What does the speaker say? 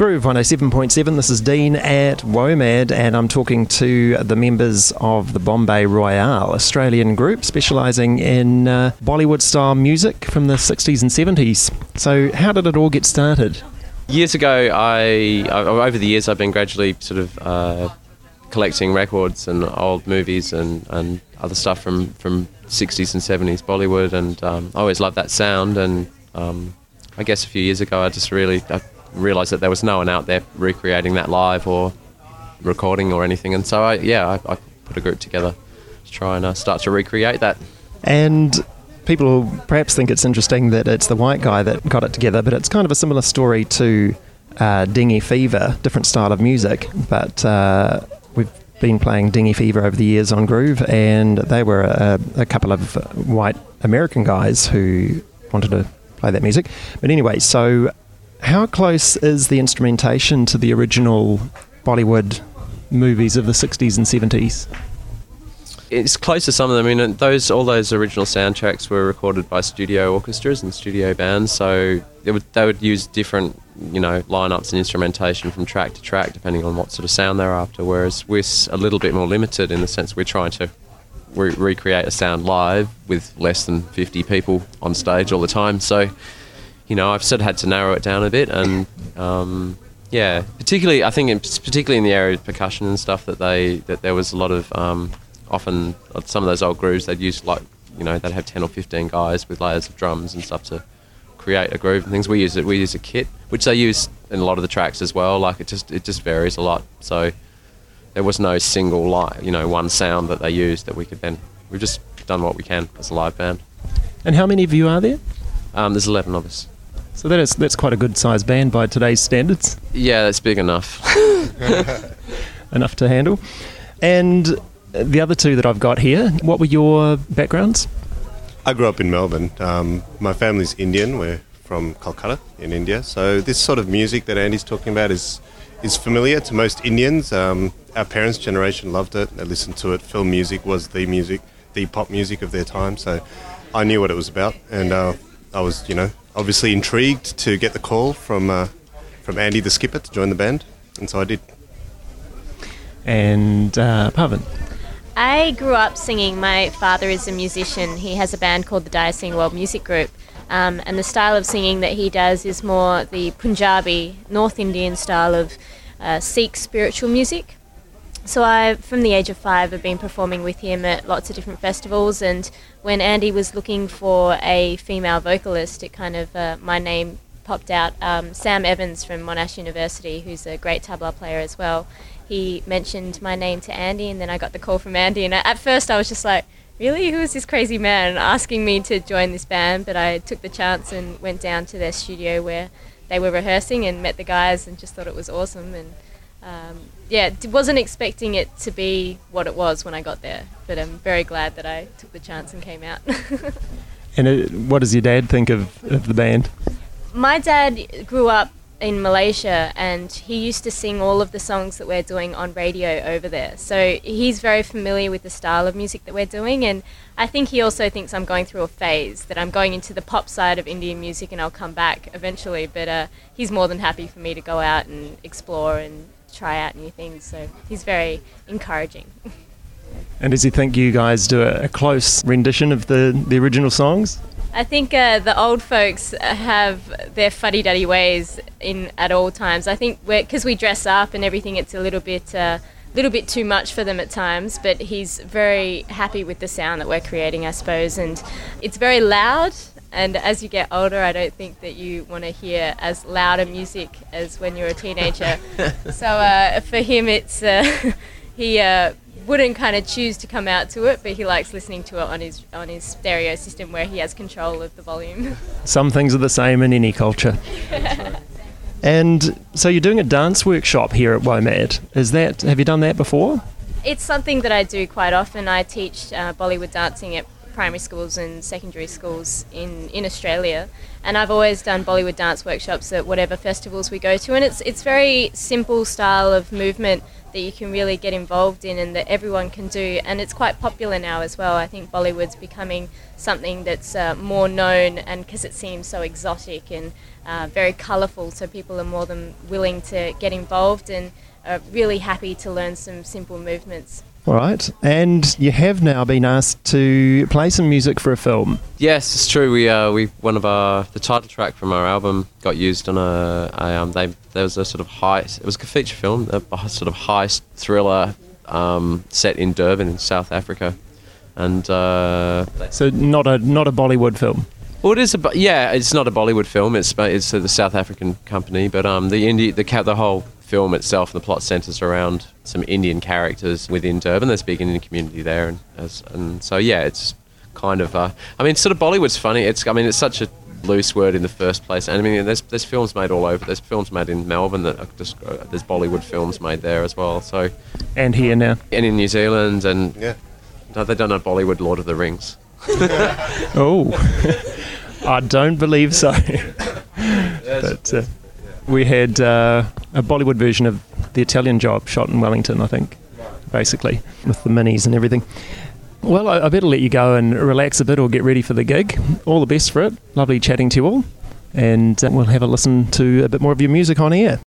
Groove 107.7, this is Dean at WOMAD, and I'm talking to the members of the Bombay Royale, Australian group specialising in Bollywood-style music from the 60s and 70s. So how did it all get started? Years ago, over the years, I've been gradually sort of collecting records and old movies and other stuff from 60s and 70s Bollywood, and I always loved that sound, and I guess a few years ago I realised that there was no one out there recreating that live or recording or anything, and so I put a group together to try and start to recreate that. And people perhaps think it's interesting that it's the white guy that got it together, but it's kind of a similar story to Dingy Fever, different style of music, but we've been playing Dingy Fever over the years on Groove, and they were a couple of white American guys who wanted to play that music. But anyway, so how close is the instrumentation to the original Bollywood movies of the 60s and 70s? It's close to some of them. I mean, all those original soundtracks were recorded by studio orchestras and studio bands, so they would use different, lineups and instrumentation from track to track depending on what sort of sound they're after. Whereas we're a little bit more limited in the sense we're trying to recreate a sound live with less than 50 people on stage all the time. So, I've sort of had to narrow it down a bit, and particularly in the area of percussion and stuff that there was a lot of. Often, some of those old grooves they'd use they'd have 10 or 15 guys with layers of drums and stuff to create a groove and things. We use a kit, which they use in a lot of the tracks as well. Like it just varies a lot. So there was no single one sound that they used that we've just done what we can as a live band. And how many of you are there? There's 11 of us. So that's quite a good sized band by today's standards. Yeah, that's big enough. Enough to handle. And the other two that I've got here, what were your backgrounds? I grew up in Melbourne. My family's Indian. We're from Calcutta in India. So this sort of music that Andy's talking about is familiar to most Indians. Our parents' generation loved it. They listened to it. Film music was the pop music of their time. So I knew what it was about, and I was, obviously intrigued to get the call from Andy, the skipper, to join the band, and so I did. And Pavan? I grew up singing. My father is a musician. He has a band called the Dayasing World Music Group, and the style of singing that he does is more the Punjabi, North Indian style of Sikh spiritual music. So I, from the age of 5, have been performing with him at lots of different festivals, and when Andy was looking for a female vocalist, it kind of, my name popped out. Sam Evans from Monash University, who's a great tabla player as well, he mentioned my name to Andy, and then I got the call from Andy, and at first I was just like, really, who is this crazy man asking me to join this band? But I took the chance and went down to their studio where they were rehearsing and met the guys and just thought it was awesome, and wasn't expecting it to be what it was when I got there, but I'm very glad that I took the chance and came out. And what does your dad think of the band? My dad grew up in Malaysia, and he used to sing all of the songs that we're doing on radio over there, so he's very familiar with the style of music that we're doing, and I think he also thinks I'm going through a phase, that I'm going into the pop side of Indian music and I'll come back eventually, but he's more than happy for me to go out and explore and try out new things, so he's very encouraging. And does he think you guys do a close rendition of the original songs? I think the old folks have their fuddy-duddy ways at all times. I think because we dress up and everything, it's a little bit too much for them at times, but he's very happy with the sound that we're creating, I suppose, and it's very loud, and as you get older, I don't think that you want to hear as loud a music as when you're a teenager. So for him, it's he wouldn't kind of choose to come out to it, but he likes listening to it on his stereo system where he has control of the volume. Some things are the same in any culture. And so you're doing a dance workshop here at WOMAD. Have you done that before? It's something that I do quite often. I teach Bollywood dancing at primary schools and secondary schools in Australia, and I've always done Bollywood dance workshops at whatever festivals we go to, and it's very simple style of movement that you can really get involved in and that everyone can do, and it's quite popular now as well. I think Bollywood's becoming something that's more known, and because it seems so exotic, and very colourful, so people are more than willing to get involved and are really happy to learn some simple movements. All right. And you have now been asked to play some music for a film. Yes, it's true. We the title track from our album got used on there was a sort of it was a feature film, a sort of heist thriller set in Durban in South Africa, and so not a Bollywood film. Well, it's not a Bollywood film. It's the South African company, but the whole film itself and the plot centres around some Indian characters within Durban. There's a big Indian community there, and so it's kind of. Sort of Bollywood's funny. It's such a loose word in the first place, and there's films made all over. There's films made in Melbourne that there's Bollywood films made there as well. So, and here now, and in New Zealand, and no, they've done a Bollywood Lord of the Rings. Oh, I don't believe so. But we had a Bollywood version of The Italian Job shot in Wellington, I think, basically, with the minis and everything. Well, I better let you go and relax a bit or get ready for the gig. All the best for it. Lovely chatting to you all. And we'll have a listen to a bit more of your music on air.